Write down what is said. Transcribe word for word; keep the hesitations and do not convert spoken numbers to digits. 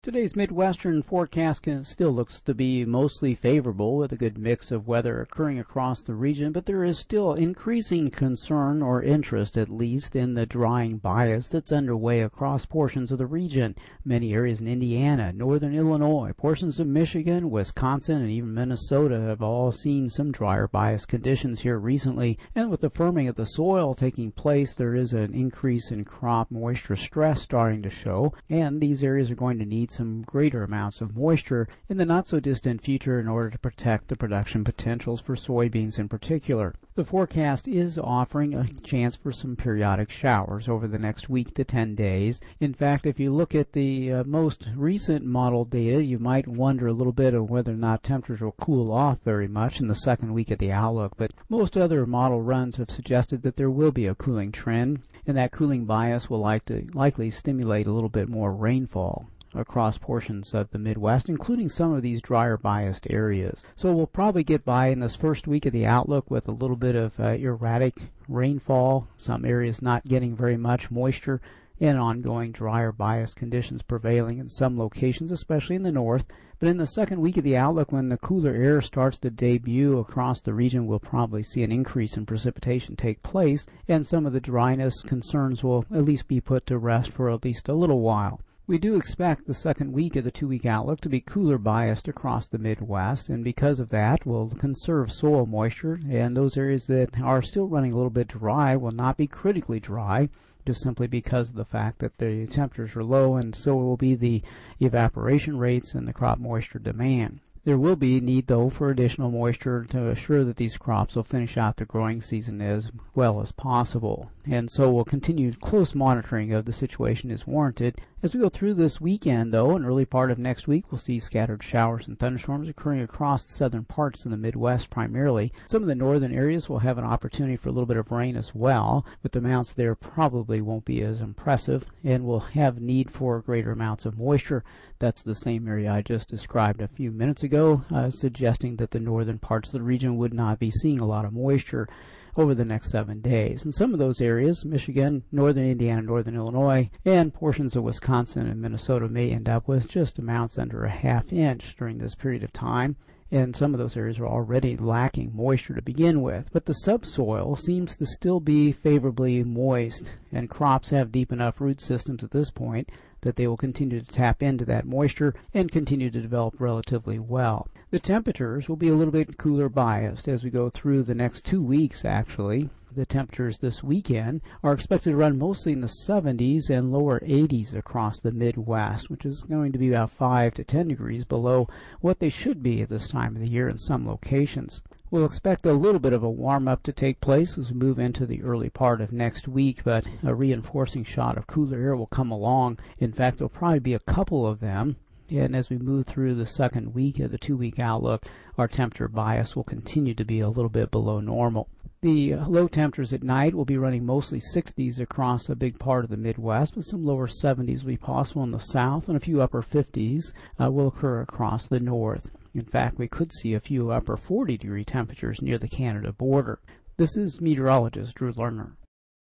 Today's Midwestern forecast can, still looks to be mostly favorable with a good mix of weather occurring across the region, but there is still increasing concern or interest at least in the drying bias that's underway across portions of the region. Many areas in Indiana, northern Illinois, portions of Michigan, Wisconsin, and even Minnesota have all seen some drier bias conditions here recently, and with the firming of the soil taking place, there is an increase in crop moisture stress starting to show, and these areas are going to need some greater amounts of moisture in the not-so-distant future in order to protect the production potentials for soybeans in particular. The forecast is offering a chance for some periodic showers over the next week to ten days. In fact, if you look at the uh, most recent model data, you might wonder a little bit of whether or not temperatures will cool off very much in the second week of the outlook, but most other model runs have suggested that there will be a cooling trend, and that cooling bias will like to, likely stimulate a little bit more rainfall across portions of the Midwest, including some of these drier biased areas. So we'll probably get by in this first week of the outlook with a little bit of uh, erratic rainfall, some areas not getting very much moisture, and ongoing drier bias conditions prevailing in some locations, especially in the north. But in the second week of the outlook, when the cooler air starts to debut across the region, we'll probably see an increase in precipitation take place, and some of the dryness concerns will at least be put to rest for at least a little while. We do expect the second week of the two-week outlook to be cooler biased across the Midwest, and because of that, we'll conserve soil moisture, and those areas that are still running a little bit dry will not be critically dry, just simply because of the fact that the temperatures are low, and so will be the evaporation rates and the crop moisture demand. There will be need, though, for additional moisture to assure that these crops will finish out the growing season as well as possible. And so we'll continue close monitoring of the situation is warranted. As we go through this weekend, though, and early part of next week, we'll see scattered showers and thunderstorms occurring across the southern parts of the Midwest primarily. Some of the northern areas will have an opportunity for a little bit of rain as well, but the amounts there probably won't be as impressive, and will have need for greater amounts of moisture. That's the same area I just described a few minutes ago, uh, suggesting that the northern parts of the region would not be seeing a lot of moisture over the next seven days. In some of those areas, Michigan, northern Indiana, northern Illinois, and portions of Wisconsin and Minnesota may end up with just amounts under a half inch during this period of time. And some of those areas are already lacking moisture to begin with. But the subsoil seems to still be favorably moist, and crops have deep enough root systems at this point that they will continue to tap into that moisture and continue to develop relatively well. The temperatures will be a little bit cooler biased as we go through the next two weeks, actually. The temperatures this weekend are expected to run mostly in the seventies and lower eighties across the Midwest, which is going to be about five to ten degrees below what they should be at this time of the year in some locations. We'll expect a little bit of a warm-up to take place as we move into the early part of next week, but a reinforcing shot of cooler air will come along. In fact, there'll probably be a couple of them. And as we move through the second week of the two-week outlook, our temperature bias will continue to be a little bit below normal. The low temperatures at night will be running mostly sixties across a big part of the Midwest, with some lower seventies will be possible in the south, and a few upper fifties uh, will occur across the north. In fact, we could see a few upper forty degree temperatures near the Canada border. This is meteorologist Drew Lerner.